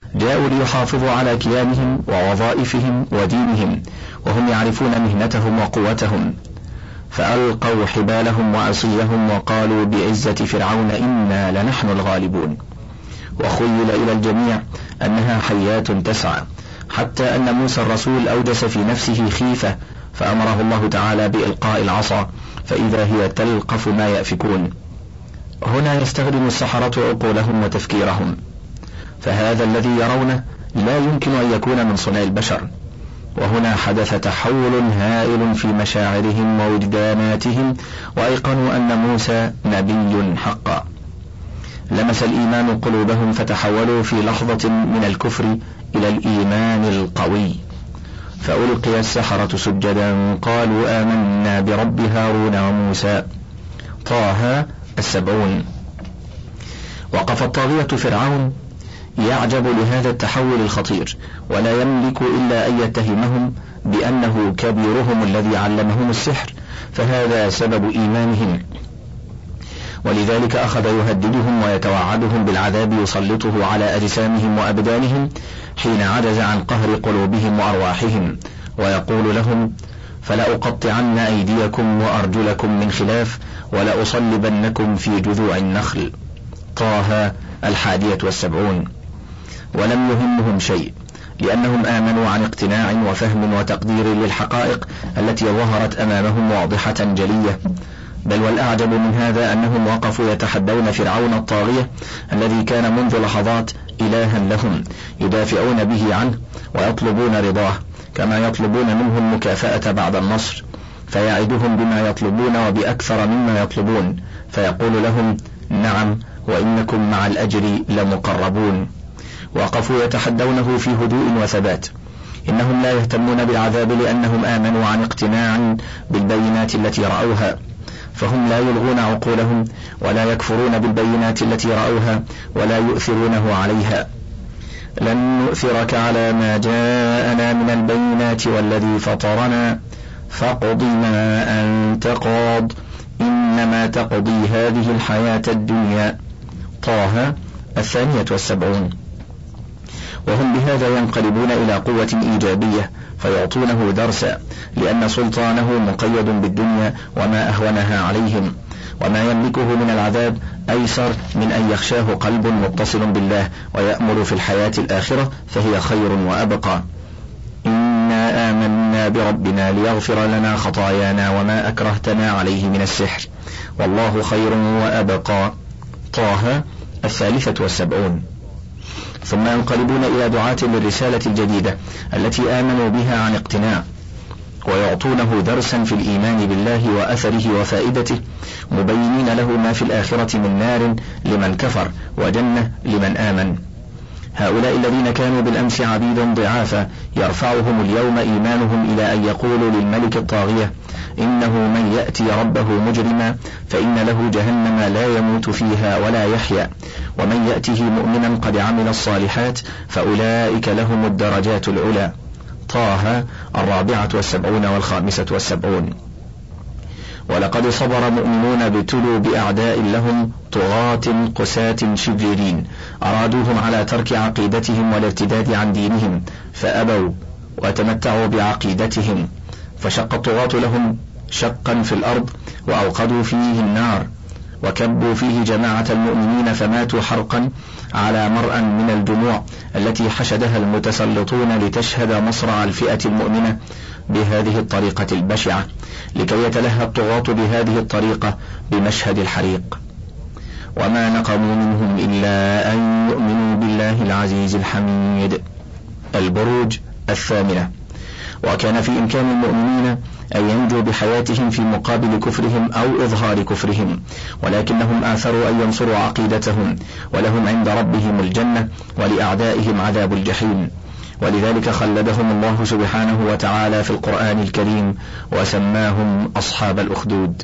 جاءوا ليحافظوا على كيانهم ووظائفهم ودينهم وهم يعرفون مهنتهم وقوتهم، فألقوا حبالهم وعصيهم وقالوا بعزة فرعون إنا لنحن الغالبون. وخيل إلى الجميع أنها حيات تسعى، حتى أن موسى الرسول أوجس في نفسه خيفة، فأمره الله تعالى بإلقاء العصا فإذا هي تلقف ما يأفكون. هنا يستخدم السحرة عقولهم وتفكيرهم، فهذا الذي يرونه لا يمكن أن يكون من صنع البشر. وهنا حدث تحول هائل في مشاعرهم ووجداناتهم، وأيقنوا أن موسى نبي حقا. لمس الإيمان قلوبهم فتحولوا في لحظة من الكفر إلى الإيمان القوي، فألقي السحرة سجدا قالوا آمنا برب هارون وموسى. طه 70. وقف الطاغية فرعون يعجب لهذا التحول الخطير، ولا يملك إلا أن يتهمهم بأنه كبيرهم الذي علمهم السحر، فهذا سبب إيمانهم، ولذلك أخذ يهددهم ويتوعدهم بالعذاب يسلطه على أجسامهم وأبدانهم حين عجز عن قهر قلوبهم وأرواحهم، ويقول لهم فلأقطعن أيديكم وأرجلكم من خلاف ولأصلبنكم في جذوع النخل. طه 71. ولم يهمهم شيء، لأنهم آمنوا عن اقتناع وفهم وتقدير للحقائق التي ظهرت أمامهم واضحة جلية. بل والأعجب من هذا أنهم وقفوا يتحدون فرعون الطاغية الذي كان منذ لحظات إلها لهم، يدافعون به عنه ويطلبون رضاه، كما يطلبون منه المكافأة بعد النصر، فيعدهم بما يطلبون وبأكثر مما يطلبون، فيقول لهم نعم وإنكم مع الأجر لمقربون. وقفوا يتحدونه في هدوء وثبات. إنهم لا يهتمون بالعذاب لأنهم آمنوا عن اقتناع بالبينات التي رأوها، فهم لا يلغون عقولهم ولا يكفرون بالبينات التي رأوها ولا يؤثرونه عليها. لن نؤثرك على ما جاءنا من البينات والذي فطرنا فاقض ما أنت قاض إنما تقضي هذه الحياة الدنيا. طه 72. وهم بهذا ينقلبون إلى قوة إيجابية فيعطونه درسا، لأن سلطانه مقيد بالدنيا وما أهونها عليهم، وما يملكه من العذاب أيسر من أن يخشاه قلب متصل بالله ويأمل في الحياة الآخرة، فهي خير وأبقى. إنا آمنا بربنا ليغفر لنا خطايانا وما أكرهتنا عليه من السحر والله خير وأبقى. طه 73. ثم ينقلبون إلى دعاة للرسالة الجديدة التي آمنوا بها عن اقتناع، ويعطونه درسا في الإيمان بالله وأثره وفائدته، مبينين له ما في الآخرة من نار لمن كفر وجنة لمن آمن. هؤلاء الذين كانوا بالأمس عبيدا ضعافا يرفعهم اليوم إيمانهم إلى أن يقولوا للملك الطاغية إنه من يأتي ربه مجرما فإن له جهنم لا يموت فيها ولا يحيا، ومن يأته مؤمنا قد عمل الصالحات فأولئك لهم الدرجات العلى. طه 74 و75. ولقد صبر مؤمنون ابتلوا بأعداء لهم طغاة قساة شريرين أرادوهم على ترك عقيدتهم والارتداد عن دينهم فأبوا وتمتعوا بعقيدتهم، فشق الطغاة لهم شقا في الأرض وأوقدوا فيه النار وكبوا فيه جماعة المؤمنين فماتوا حرقا على مرأى من الدموع التي حشدها المتسلطون لتشهد مصرع الفئة المؤمنة بهذه الطريقة البشعة، لكي يتلهى الطغاة بهذه الطريقة بمشهد الحريق. وما نقموا منهم إلا أن يؤمنوا بالله العزيز الحميد. البروج 8. وكان في إمكان المؤمنين أن ينجوا بحياتهم في مقابل كفرهم أو إظهار كفرهم، ولكنهم آثروا أن ينصروا عقيدتهم، ولهم عند ربهم الجنة ولأعدائهم عذاب الجحيم، ولذلك خلدهم الله سبحانه وتعالى في القرآن الكريم وسماهم أصحاب الأخدود.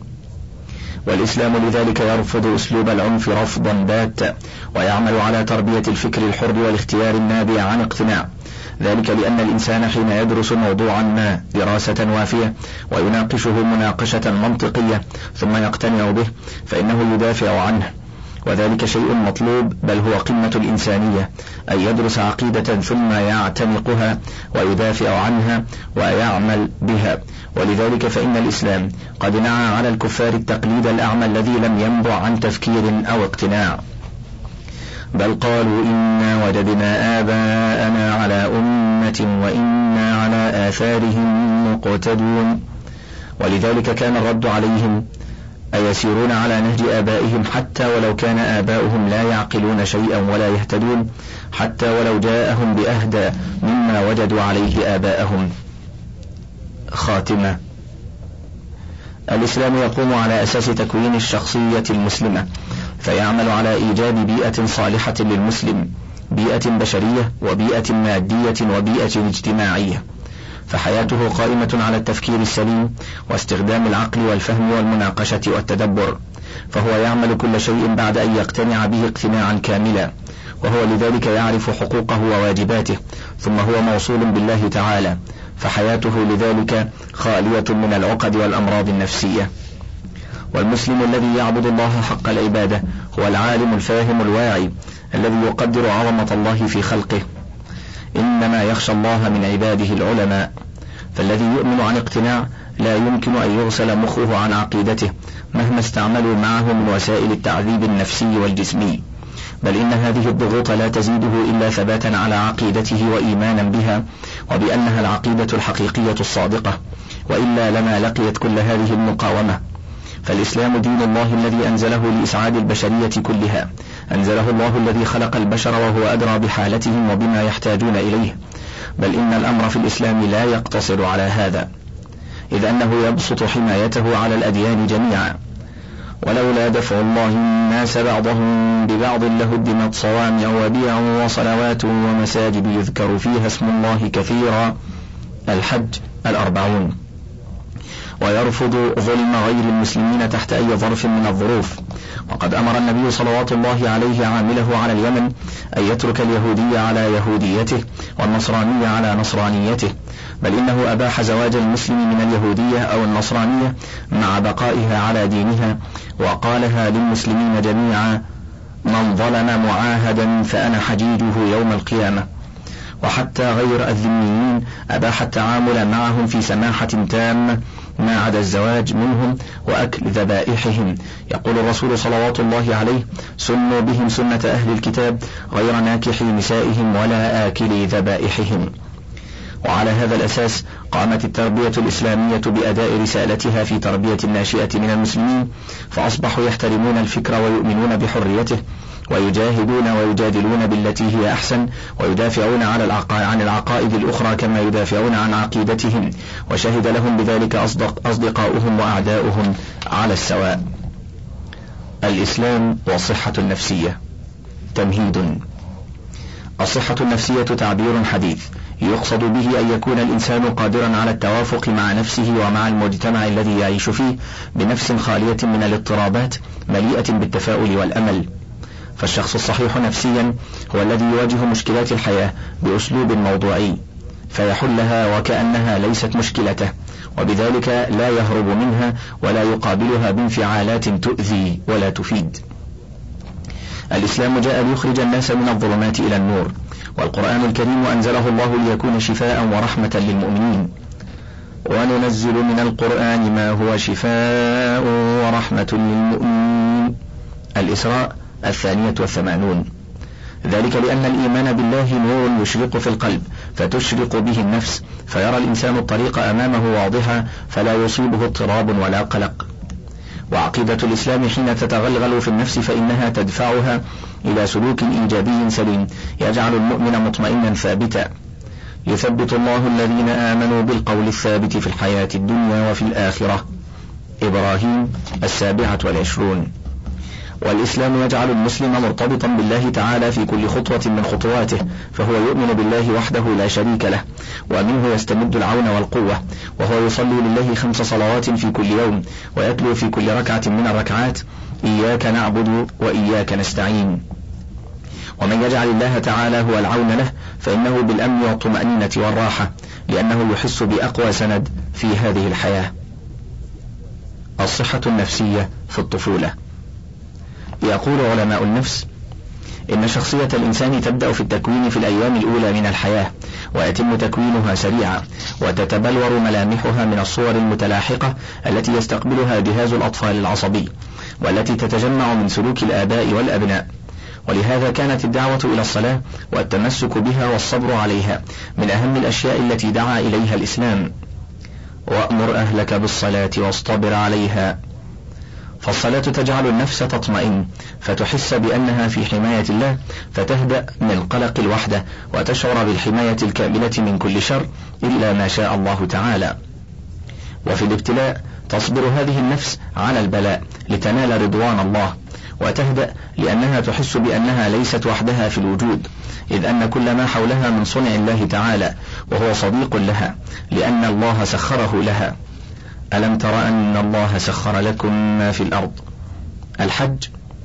والإسلام لذلك يرفض أسلوب العنف رفضا باتا، ويعمل على تربية الفكر الحر والاختيار النابع عن اقتناع، ذلك لأن الإنسان حين يدرس موضوعا ما دراسة وافية ويناقشه مناقشة منطقية ثم يقتنع به فإنه يدافع عنه وذلك شيء مطلوب، بل هو قمة الإنسانية، أن يدرس عقيدة ثم يعتنقها ويدافع عنها ويعمل بها. ولذلك فإن الإسلام قد نعى على الكفار التقليد الأعمى الذي لم ينبع عن تفكير أو اقتناع، بل قالوا إنا وجدنا آباءنا على أمة وإنا على آثارهم مقتدون. ولذلك كان الرد عليهم أيسيرون على نهج آبائهم حتى ولو كان آباؤهم لا يعقلون شيئا ولا يهتدون، حتى ولو جاءهم بأهدى مما وجدوا عليه آباءهم. خاتمة. الإسلام يقوم على أساس تكوين الشخصية المسلمة، فيعمل على إيجاد بيئة صالحة للمسلم، بيئة بشرية وبيئة مادية وبيئة اجتماعية، فحياته قائمة على التفكير السليم واستخدام العقل والفهم والمناقشة والتدبر، فهو يعمل كل شيء بعد أن يقتنع به اقتناعا كاملا، وهو لذلك يعرف حقوقه وواجباته، ثم هو موصول بالله تعالى، فحياته لذلك خالية من العقد والأمراض النفسية. والمسلم الذي يعبد الله حق العبادة هو العالم الفاهم الواعي الذي يقدر عظمة الله في خلقه. إنما يخشى الله من عباده العلماء. فالذي يؤمن عن اقتناع لا يمكن أن يغسل مخه عن عقيدته مهما استعملوا معه من وسائل التعذيب النفسي والجسمي، بل إن هذه الضغوط لا تزيده إلا ثباتا على عقيدته وإيمانا بها وبأنها العقيدة الحقيقية الصادقة، وإلا لما لقيت كل هذه المقاومة. فالإسلام دين الله الذي أنزله لإسعاد البشرية كلها، أنزله الله الذي خلق البشر وهو أدرى بحالتهم وبما يحتاجون إليه، بل إن الأمر في الإسلام لا يقتصر على هذا، إذ أنه يبسط حمايته على الأديان جميعا. ولولا دفع الله الناس بعضهم ببعض لهدمت صوامع وبيع وصلوات ومساجد يذكر فيها اسم الله كثيرا. الحج 40. ويرفض ظلم غير المسلمين تحت أي ظرف من الظروف. وقد أمر النبي صلوات الله عليه عامله على اليمن أن يترك اليهودي على يهوديته والنصراني على نصرانيته، بل إنه أباح زواج المسلم من اليهودية أو النصرانية مع بقائها على دينها، وقالها للمسلمين جميعا: من ظلم معاهدا فأنا حجيجه يوم القيامة. وحتى غير الذميين أباح التعامل معهم في سماحة تامة ما عدا الزواج منهم وأكل ذبائحهم. يقول الرسول صلوات الله عليه: سنوا بهم سنة أهل الكتاب غير ناكحي نسائهم ولا آكلي ذبائحهم. وعلى هذا الأساس قامت التربية الإسلامية بأداء رسالتها في تربية الناشئة من المسلمين، فأصبحوا يحترمون الفكر ويؤمنون بحريته، ويجاهدون ويجادلون بالتي هي أحسن، ويدافعون عن العقائد الأخرى كما يدافعون عن عقيدتهم، وشهد لهم بذلك أصدقاؤهم وأعداؤهم على السواء. الإسلام والصحة النفسية. تمهيد. الصحة النفسية تعبير حديث يقصد به أن يكون الإنسان قادرا على التوافق مع نفسه ومع المجتمع الذي يعيش فيه بنفس خالية من الاضطرابات مليئة بالتفاؤل والأمل. فالشخص الصحيح نفسيا هو الذي يواجه مشكلات الحياة بأسلوب موضوعي فيحلها وكأنها ليست مشكلته، وبذلك لا يهرب منها ولا يقابلها بانفعالات تؤذي ولا تفيد. الإسلام جاء ليخرج الناس من الظلمات إلى النور، والقرآن الكريم أنزله الله ليكون شفاء ورحمة للمؤمنين. وننزل من القرآن ما هو شفاء ورحمة للمؤمنين. الإسراء 82. ذلك لأن الإيمان بالله نور يشرق في القلب فتشرق به النفس، فيرى الإنسان الطريق أمامه واضحا فلا يصيبه اضطراب ولا قلق. وعقيدة الإسلام حين تتغلغل في النفس فإنها تدفعها إلى سلوك إيجابي سليم يجعل المؤمن مطمئنا ثابتا. يثبت الله الذين آمنوا بالقول الثابت في الحياة الدنيا وفي الآخرة. إبراهيم 27. والإسلام يجعل المسلم مرتبطا بالله تعالى في كل خطوة من خطواته، فهو يؤمن بالله وحده لا شريك له، ومنه يستمد العون والقوة، وهو يصلي لله 5 صلوات في كل يوم، ويتلو في كل ركعة من الركعات: إياك نعبد وإياك نستعين. ومن يجعل الله تعالى هو العون له فإنه بالأمن والطمأنينة والراحة، لأنه يحس بأقوى سند في هذه الحياة. الصحة النفسية في الطفولة. يقول علماء النفس إن شخصية الإنسان تبدأ في التكوين في الأيام الأولى من الحياة، ويتم تكوينها سريعا، وتتبلور ملامحها من الصور المتلاحقة التي يستقبلها جهاز الأطفال العصبي، والتي تتجمع من سلوك الآباء والأبناء. ولهذا كانت الدعوة إلى الصلاة والتمسك بها والصبر عليها من أهم الأشياء التي دعا إليها الإسلام: وأمر أهلك بالصلاة واصطبر عليها. فالصلاة تجعل النفس تطمئن، فتحس بأنها في حماية الله، فتهدأ من قلق الوحدة، وتشعر بالحماية الكاملة من كل شر إلا ما شاء الله تعالى. وفي الابتلاء تصبر هذه النفس على البلاء لتنال رضوان الله، وتهدأ لأنها تحس بأنها ليست وحدها في الوجود، إذ أن كل ما حولها من صنع الله تعالى، وهو صديق لها لأن الله سخره لها. ألم تر أن الله سخر لكم ما في الأرض؟ الحج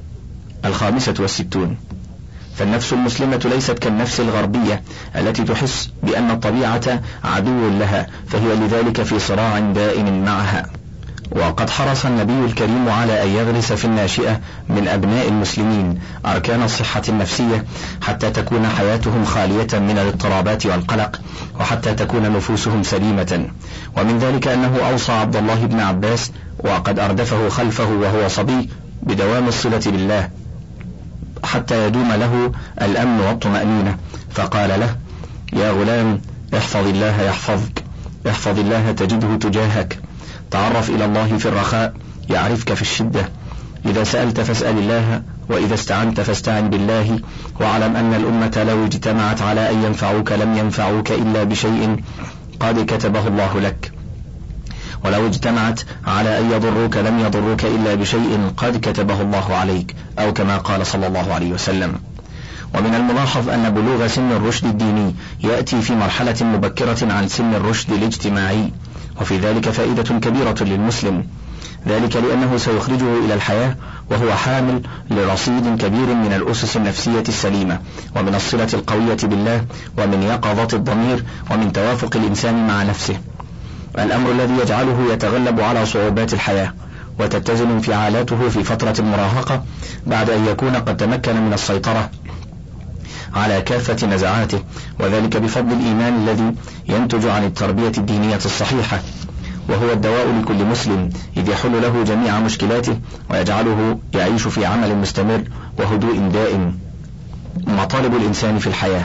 65. فالنفس المسلمة ليست كالنفس الغربية التي تحس بأن الطبيعة عدو لها، فهي لذلك في صراع دائم معها. وقد حرص النبي الكريم على أن يغرس في الناشئة من أبناء المسلمين أركان الصحة النفسية، حتى تكون حياتهم خالية من الاضطرابات والقلق، وحتى تكون نفوسهم سليمة. ومن ذلك أنه أوصى عبد الله بن عباس وقد أردفه خلفه وهو صبي بدوام الصلة بالله حتى يدوم له الأمن والطمأنينة، فقال له: يا غلام، احفظ الله يحفظك، احفظ الله تجده تجاهك، تعرف إلى الله في الرخاء يعرفك في الشدة، إذا سألت فاسأل الله، وإذا استعنت فاستعن بالله، واعلم أن الأمة لو اجتمعت على أن ينفعوك لم ينفعوك إلا بشيء قد كتبه الله لك، ولو اجتمعت على أن يضروك لم يضروك إلا بشيء قد كتبه الله عليك، أو كما قال صلى الله عليه وسلم. ومن الملاحظ أن بلوغ سن الرشد الديني يأتي في مرحلة مبكرة عن سن الرشد الاجتماعي، وفي ذلك فائدة كبيرة للمسلم، ذلك لأنه سيخرجه إلى الحياة وهو حامل لرصيد كبير من الأسس النفسية السليمة، ومن الصلة القوية بالله، ومن يقظة الضمير، ومن توافق الإنسان مع نفسه، الأمر الذي يجعله يتغلب على صعوبات الحياة، وتتزن انفعالاته في فترة المراهقة بعد أن يكون قد تمكن من السيطرة على كافة نزعاته، وذلك بفضل الإيمان الذي ينتج عن التربية الدينية الصحيحة، وهو الدواء لكل مسلم، إذ يحل له جميع مشكلاته ويجعله يعيش في عمل مستمر وهدوء دائم. مطالب الإنسان في الحياة: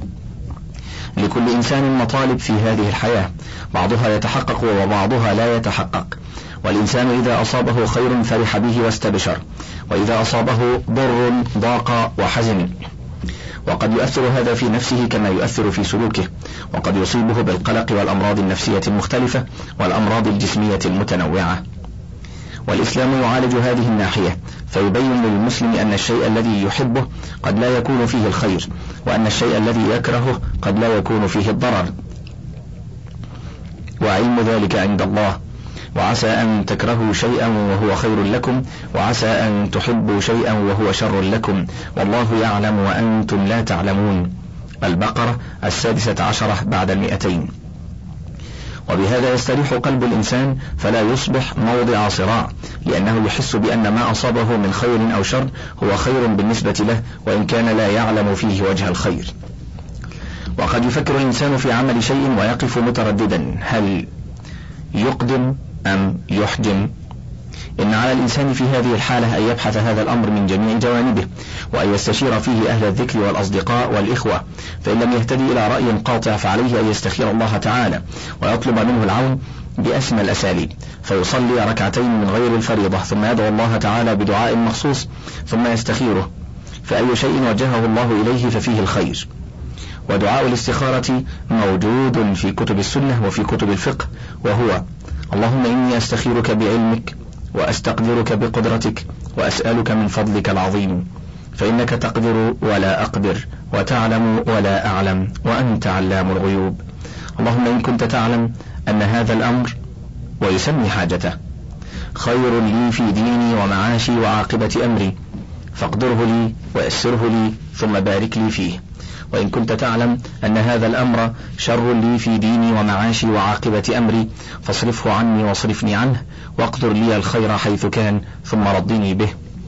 لكل إنسان مطالب في هذه الحياة، بعضها يتحقق وبعضها لا يتحقق، والإنسان إذا أصابه خير فرح به واستبشر، وإذا أصابه ضر ضاق وحزن، وقد يؤثر هذا في نفسه كما يؤثر في سلوكه، وقد يصيبه بالقلق والأمراض النفسية المختلفة والأمراض الجسمية المتنوعة. والإسلام يعالج هذه الناحية، فيبين للمسلم أن الشيء الذي يحبه قد لا يكون فيه الخير، وأن الشيء الذي يكرهه قد لا يكون فيه الضرر، وعلم ذلك عند الله. وعسى أن تكرهوا شيئا وهو خير لكم، وعسى أن تحبوا شيئا وهو شر لكم، والله يعلم وأنتم لا تعلمون. البقرة 16 بعد 200. وبهذا يستريح قلب الإنسان فلا يصبح موضع صراع، لأنه يحس بأن ما أصابه من خير أو شر هو خير بالنسبة له، وإن كان لا يعلم فيه وجه الخير. وقد يفكر الإنسان في عمل شيء ويقف مترددا، هل يقدم أم يحجم؟ إن على الإنسان في هذه الحالة أن يبحث هذا الأمر من جميع جوانبه، وأن يستشير فيه أهل الذكر والأصدقاء والإخوة، فإن لم يهتدي إلى رأي قاطع فعليه أن يستخير الله تعالى ويطلب منه العون بأسمى الأساليب، فيصلي ركعتين من غير الفريضة، ثم يدعو الله تعالى بدعاء مخصوص، ثم يستخيره، فأي شيء وجهه الله إليه ففيه الخير. ودعاء الاستخارة موجود في كتب السنة وفي كتب الفقه، وهو: اللهم إني أستخيرك بعلمك، وأستقدرك بقدرتك، وأسألك من فضلك العظيم، فإنك تقدر ولا أقدر، وتعلم ولا أعلم، وأنت علام الغيوب. اللهم إن كنت تعلم أن هذا الأمر، ويسمي حاجته، خير لي في ديني ومعاشي وعاقبة أمري، فاقدره لي ويسره لي، ثم بارك لي فيه. وإن كنت تعلم أن هذا الأمر شر لي في ديني ومعاشي وعاقبة أمري، فاصرفه عني واصرفني عنه، واقدر لي الخير حيث كان، ثم ردني به.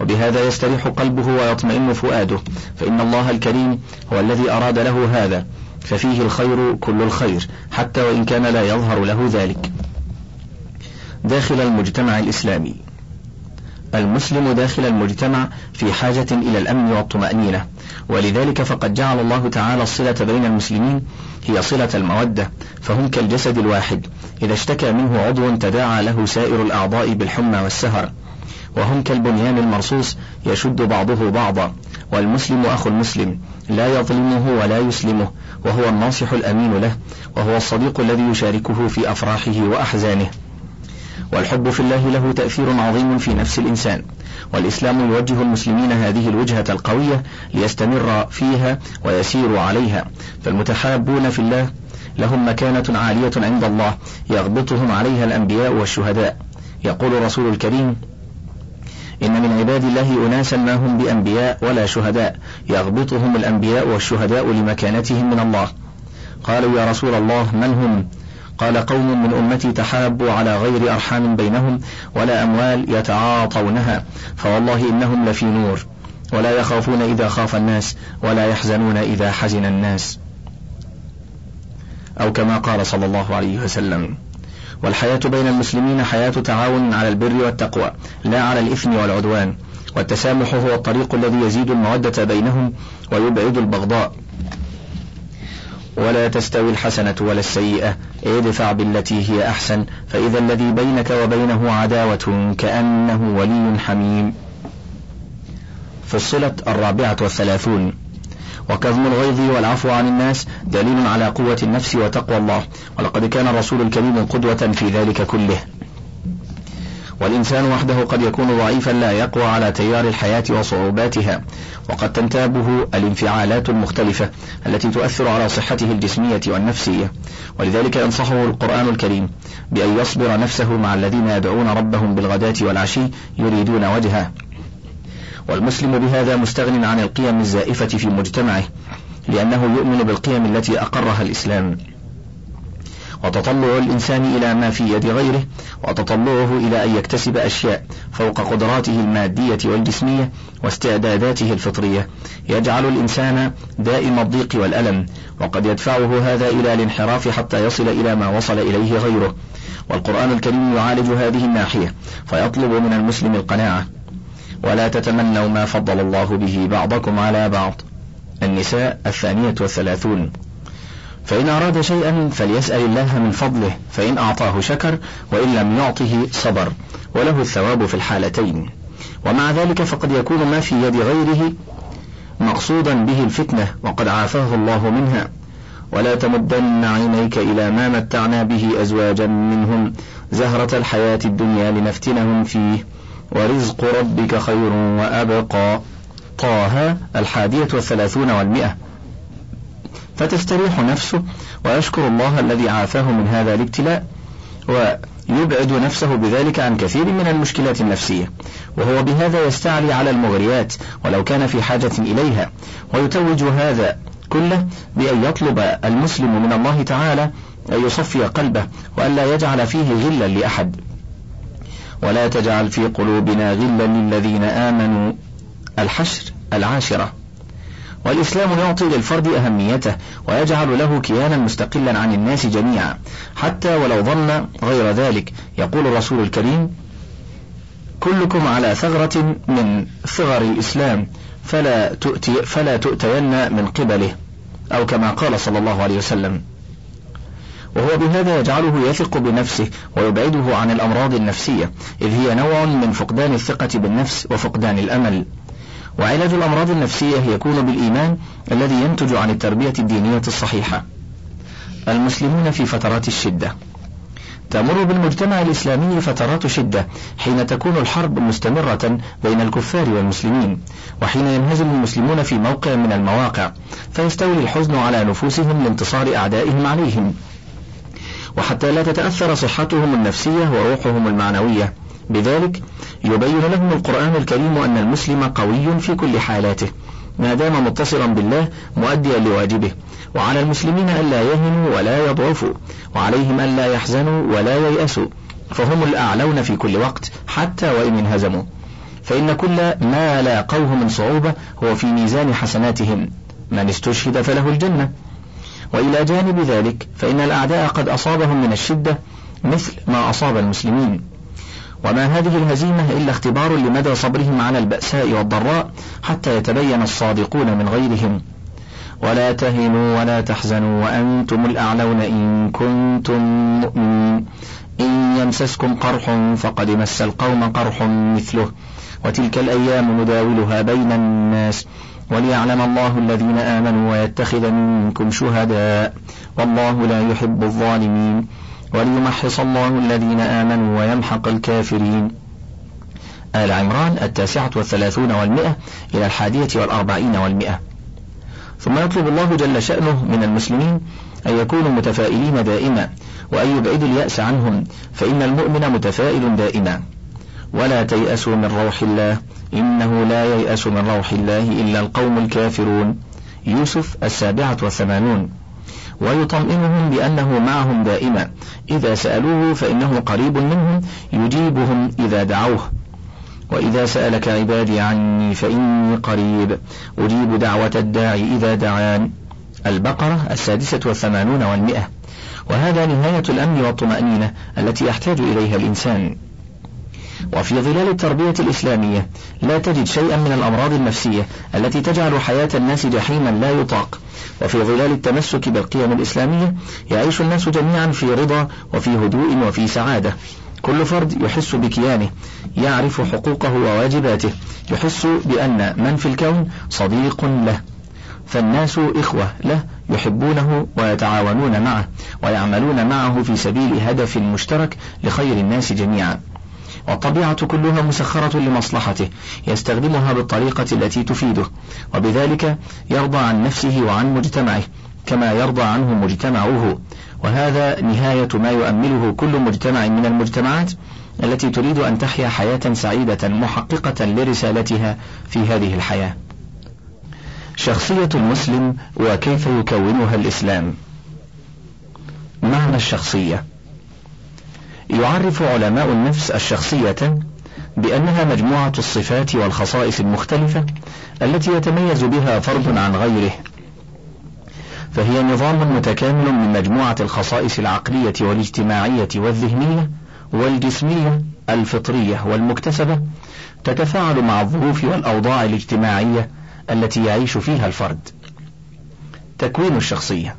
وبهذا يستريح قلبه ويطمئن فؤاده، فإن الله الكريم هو الذي أراد له هذا، ففيه الخير كل الخير حتى وإن كان لا يظهر له ذلك. داخل المجتمع الإسلامي. المسلم داخل المجتمع في حاجة إلى الأمن والطمأنينة، ولذلك فقد جعل الله تعالى الصلة بين المسلمين هي صلة المودة، فهم كالجسد الواحد، إذا اشتكى منه عضو تداعى له سائر الأعضاء بالحمى والسهر، وهم كالبنيان المرصوص يشد بعضه بعضا، والمسلم أخو المسلم لا يظلمه ولا يسلمه، وهو الناصح الأمين له، وهو الصديق الذي يشاركه في أفراحه وأحزانه. والحب في الله له تأثير عظيم في نفس الإنسان، والإسلام يوجه المسلمين هذه الوجهة القوية ليستمر فيها ويسير عليها، فالمتحابون في الله لهم مكانة عالية عند الله يغبطهم عليها الأنبياء والشهداء. يقول رسول الكريم: إن من عباد الله أناسا ما هم بأنبياء ولا شهداء، يغبطهم الأنبياء والشهداء لمكانتهم من الله. قالوا: يا رسول الله من هم؟ قال: قوم من أمتي تحابوا على غير أرحام بينهم ولا أموال يتعاطونها، فوالله إنهم لفي نور، ولا يخافون إذا خاف الناس ولا يحزنون إذا حزن الناس، أو كما قال صلى الله عليه وسلم. والحياة بين المسلمين حياة تعاون على البر والتقوى لا على الإثم والعدوان، والتسامح هو الطريق الذي يزيد المودة بينهم ويبعد البغضاء. ولا تستوي الحسنة ولا السيئة، ادفع بالتي هي أحسن، فإذا الذي بينك وبينه عداوة كأنه ولي حميم. في الصلة 34. وكظم الغيظ والعفو عن الناس دليل على قوة النفس وتقوى الله، ولقد كان الرسول الكريم قدوة في ذلك كله. والإنسان وحده قد يكون ضعيفا لا يقوى على تيار الحياة وصعوباتها، وقد تنتابه الانفعالات المختلفة التي تؤثر على صحته الجسمية والنفسية، ولذلك ينصحه القرآن الكريم بأن يصبر نفسه مع الذين يدعون ربهم بالغداة والعشي يريدون وجهه. والمسلم بهذا مستغن عن القيم الزائفة في مجتمعه، لأنه يؤمن بالقيم التي أقرها الإسلام. وتطلع الإنسان إلى ما في يد غيره، وتطلعه إلى أن يكتسب أشياء فوق قدراته المادية والجسمية واستعداداته الفطرية، يجعل الإنسان دائم الضيق والألم، وقد يدفعه هذا إلى الانحراف حتى يصل إلى ما وصل إليه غيره. والقرآن الكريم يعالج هذه الناحية، فيطلب من المسلم القناعة: ولا تتمنوا ما فضل الله به بعضكم على بعض. النساء 32. فإن أراد شيئا فليسأل الله من فضله، فإن أعطاه شكر، وإن لم يعطه صبر، وله الثواب في الحالتين. ومع ذلك فقد يكون ما في يد غيره مقصودا به الفتنة وقد عافاه الله منها. ولا تمدن عينيك إلى ما متعنا به أزواجا منهم زهرة الحياة الدنيا لنفتنهم فيه ورزق ربك خير وأبقى. طه 31 و100. فتستريح نفسه ويشكر الله الذي عافاه من هذا الابتلاء، ويبعد نفسه بذلك عن كثير من المشكلات النفسية، وهو بهذا يستعلي على المغريات ولو كان في حاجة إليها. ويتوج هذا كله بأن يطلب المسلم من الله تعالى أن يصفي قلبه وأن لا يجعل فيه غلا لأحد. ولا تجعل في قلوبنا غلا للذين آمنوا. الحشر 10. والإسلام يعطي للفرد أهميته ويجعل له كيانا مستقلا عن الناس جميعا حتى ولو ظن غير ذلك. يقول الرسول الكريم: كلكم على ثغرة من ثغر الإسلام فلا تؤتين من قبله، أو كما قال صلى الله عليه وسلم. وهو بهذا يجعله يثق بنفسه ويبعده عن الأمراض النفسية، إذ هي نوع من فقدان الثقة بالنفس وفقدان الأمل. وعلاج الأمراض النفسية يكون بالإيمان الذي ينتج عن التربية الدينية الصحيحة. المسلمون في فترات الشدة. تمر بالمجتمع الإسلامي فترات شدة حين تكون الحرب مستمرة بين الكفار والمسلمين، وحين ينهزم المسلمون في موقع من المواقع فيستولي الحزن على نفوسهم لانتصار أعدائهم عليهم، وحتى لا تتأثر صحتهم النفسية وروحهم المعنوية. بذلك يبين لهم القرآن الكريم أن المسلم قوي في كل حالاته ما دام متصلا بالله مؤديا لواجبه، وعلى المسلمين ألا يهنوا ولا يضعفوا، وعليهم ألا يحزنوا ولا ييأسوا، فهم الأعلون في كل وقت حتى وإن انهزموا. فإن كل ما لاقوه من صعوبة هو في ميزان حسناتهم، من استشهد فله الجنة. وإلى جانب ذلك فإن الأعداء قد أصابهم من الشدة مثل ما أصاب المسلمين، وما هذه الهزيمة إلا اختبار لمدى صبرهم على البأساء والضراء حتى يتبين الصادقون من غيرهم. ولا تهنوا ولا تحزنوا وأنتم الأعلون إن كنتم مؤمنين، إن يمسسكم قرح فقد مس القوم قرح مثله، وتلك الأيام نداولها بين الناس وليعلم الله الذين آمنوا ويتخذ منكم شهداء والله لا يحب الظالمين وليمحص الله الذين آمنوا ويمحق الكافرين. آل عمران 39 والمئة إلى 41 والمئة. ثم يطلب الله جل شأنه من المسلمين أن يكونوا متفائلين دائما وأن يبعدوا اليأس عنهم، فإن المؤمن متفائل دائما. ولا تيأسوا من روح الله إنه لا ييأس من روح الله إلا القوم الكافرون. يوسف 87. ويطمئنهم بأنه معهم دائما، إذا سألوه فإنه قريب منهم يجيبهم إذا دعوه. وإذا سألك عبادي عني فإني قريب أجيب دعوة الداعي إذا دعان. البقرة 86 والمئة. وهذا نهاية الأمن والطمأنينة التي يحتاج إليها الإنسان. وفي ظلال التربية الإسلامية لا تجد شيئا من الأمراض النفسية التي تجعل حياة الناس جحيما لا يطاق. وفي ظلال التمسك بالقيم الإسلامية يعيش الناس جميعا في رضا وفي هدوء وفي سعادة. كل فرد يحس بكيانه، يعرف حقوقه وواجباته، يحس بأن من في الكون صديق له، فالناس إخوة له يحبونه ويتعاونون معه ويعملون معه في سبيل هدف مشترك لخير الناس جميعا. والطبيعة كلها مسخرة لمصلحته، يستخدمها بالطريقة التي تفيده، وبذلك يرضى عن نفسه وعن مجتمعه كما يرضى عنه مجتمعه. وهذا نهاية ما يؤمله كل مجتمع من المجتمعات التي تريد أن تحيا حياة سعيدة محققة لرسالتها في هذه الحياة. شخصية المسلم وكيف يكونها الإسلام. معنى الشخصية. يعرف علماء النفس الشخصية بأنها مجموعة الصفات والخصائص المختلفة التي يتميز بها فرد عن غيره، فهي نظام متكامل من مجموعة الخصائص العقلية والاجتماعية والذهنية والجسمية الفطرية والمكتسبة، تتفاعل مع الظروف والأوضاع الاجتماعية التي يعيش فيها الفرد. تكوين الشخصية.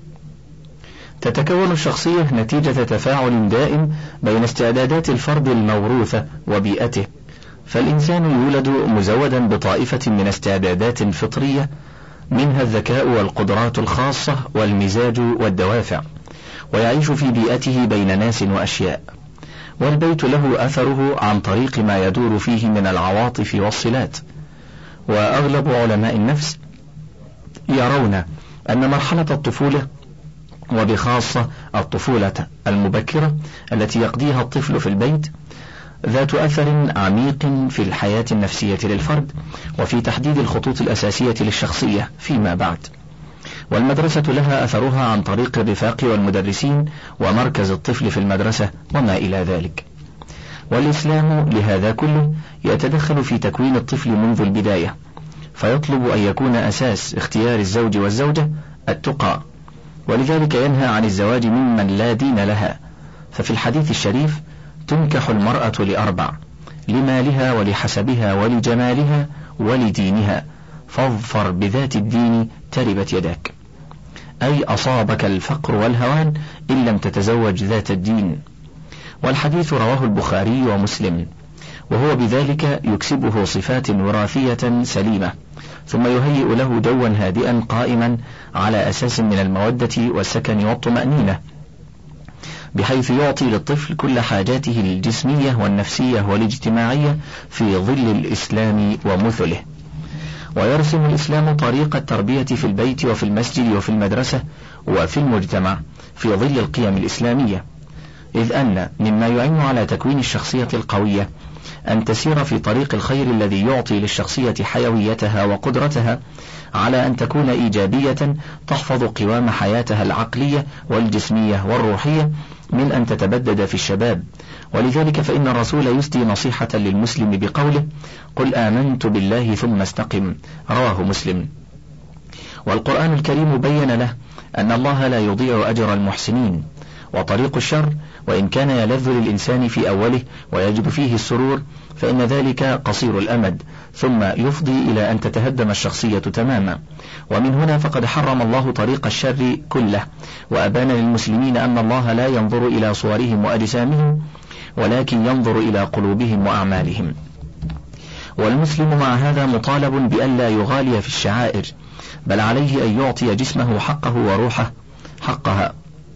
تتكون الشخصية نتيجة تفاعل دائم بين استعدادات الفرد الموروثة وبيئته، فالإنسان يولد مزودا بطائفة من استعدادات فطرية، منها الذكاء والقدرات الخاصة والمزاج والدوافع، ويعيش في بيئته بين ناس وأشياء، والبيت له أثره عن طريق ما يدور فيه من العواطف والصلات. وأغلب علماء النفس يرون أن مرحلة الطفولة، وبخاصة الطفولة المبكرة التي يقضيها الطفل في البيت، ذات أثر عميق في الحياة النفسية للفرد وفي تحديد الخطوط الأساسية للشخصية فيما بعد. والمدرسة لها أثرها عن طريق الرفاق والمدرسين ومركز الطفل في المدرسة وما إلى ذلك. والإسلام لهذا كله يتدخل في تكوين الطفل منذ البداية، فيطلب أن يكون أساس اختيار الزوج والزوجة التقى، ولذلك ينهى عن الزواج ممن لا دين لها. ففي الحديث الشريف: تنكح المرأة لأربع: لمالها ولحسبها ولجمالها ولدينها، فاظفر بذات الدين تربت يداك، أي أصابك الفقر والهوان إن لم تتزوج ذات الدين. والحديث رواه البخاري ومسلم، وهو بذلك يكسبه صفات وراثية سليمة، ثم يهيئ له جوا هادئا قائما على أساس من المودة والسكن والطمأنينة، بحيث يعطي للطفل كل حاجاته الجسمية والنفسية والاجتماعية في ظل الإسلام ومثله. ويرسم الإسلام طريق التربية في البيت وفي المسجد وفي المدرسة وفي المجتمع في ظل القيم الإسلامية، إذ أن مما يعين على تكوين الشخصية القوية أن تسير في طريق الخير الذي يعطي للشخصية حيويتها وقدرتها على أن تكون إيجابية تحفظ قوام حياتها العقلية والجسمية والروحية من أن تتبدد في الشباب. ولذلك فإن الرسول يسدي نصيحة للمسلم بقوله: قل آمنت بالله ثم استقم، رواه مسلم. والقرآن الكريم بين له أن الله لا يضيع أجر المحسنين، وطريق الشر وإن كان يلذ للإنسان في أوله ويجد فيه السرور فإن ذلك قصير الأمد، ثم يفضي إلى أن تتهدم الشخصية تماما. ومن هنا فقد حرم الله طريق الشر كله، وأبان للمسلمين أن الله لا ينظر إلى صورهم وأجسامهم، ولكن ينظر إلى قلوبهم وأعمالهم. والمسلم مع هذا مطالب بأن لا يغالي في الشعائر، بل عليه أن يعطي جسمه حقه وروحه حقها.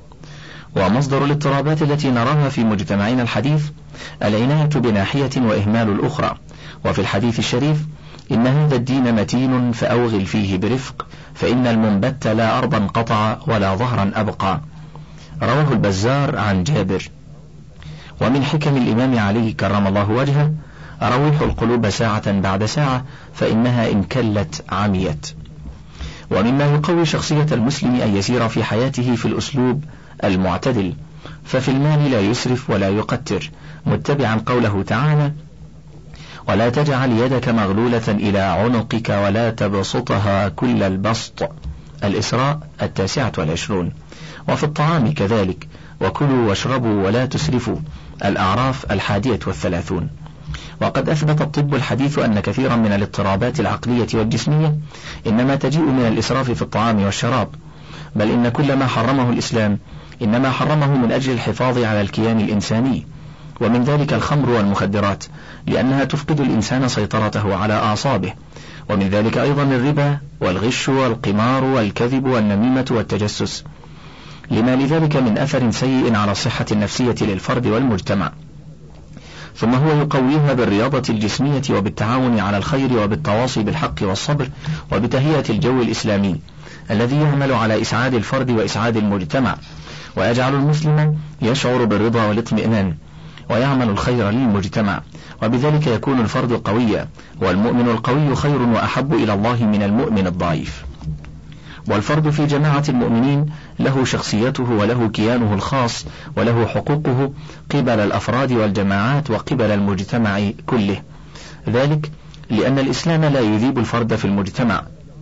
ومصدر الاضطرابات التي نراها في مجتمعنا الحديث العناية بناحية وإهمال الأخرى. وفي الحديث الشريف: إن هذا الدين متين فأوغل فيه برفق، فإن المنبت لا أرضا قطع ولا ظهرا أبقى، رواه البزار عن جابر. ومن حكم الإمام علي كرم الله وجهه: روحوا القلوب ساعة بعد ساعة فإنها إن كلت عميت. ومما يقوي شخصية المسلم أن يسير في حياته في الأسلوب المعتدل، ففي المال لا يسرف ولا يقتر، متبعا قوله تعالى: ولا تجعل يدك مغلولة إلى عنقك ولا تبسطها كل البسط، الإسراء 29. وفي الطعام كذلك: وكلوا واشربوا ولا تسرفوا، الأعراف 31. وقد أثبت الطب الحديث أن كثيرا من الاضطرابات العقلية والجسمية إنما تجيء من الإسراف في الطعام والشراب، بل إن كل ما حرمه الإسلام إنما حرمه من أجل الحفاظ على الكيان الإنساني، ومن ذلك الخمر والمخدرات لأنها تفقد الإنسان سيطرته على أعصابه، ومن ذلك أيضا الربا والغش والقمار والكذب والنميمة والتجسس، لما لذلك من أثر سيء على الصحة النفسية للفرد والمجتمع. ثم هو يقويها بالرياضة الجسمية وبالتعاون على الخير وبالتواصي بالحق والصبر وبتهيئة الجو الإسلامي الذي يعمل على إسعاد الفرد وإسعاد المجتمع، ويجعل المسلم يشعر بالرضا والاطمئنان ويعمل الخير للمجتمع، وبذلك يكون الفرد قويا، والمؤمن القوي خير وأحب إلى الله من المؤمن الضعيف. والفرد في جماعة المؤمنين له شخصيته وله كيانه الخاص وله حقوقه قبل الأفراد والجماعات وقبل المجتمع كله، ذلك لأن الإسلام لا يذيب الفرد في المجتمع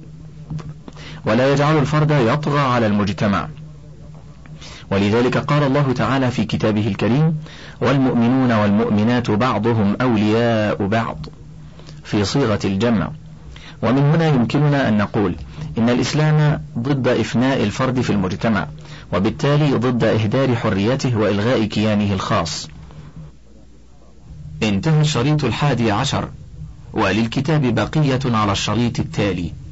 ولا يجعل الفرد يطغى على المجتمع. ولذلك قال الله تعالى في كتابه الكريم: والمؤمنون والمؤمنات بعضهم أولياء بعض، في صيغة الجمع. ومن هنا يمكننا أن نقول إن الإسلام ضد إفناء الفرد في المجتمع، وبالتالي ضد إهدار حريته وإلغاء كيانه الخاص. انتهى الشريط 11، وللكتاب بقية على الشريط التالي.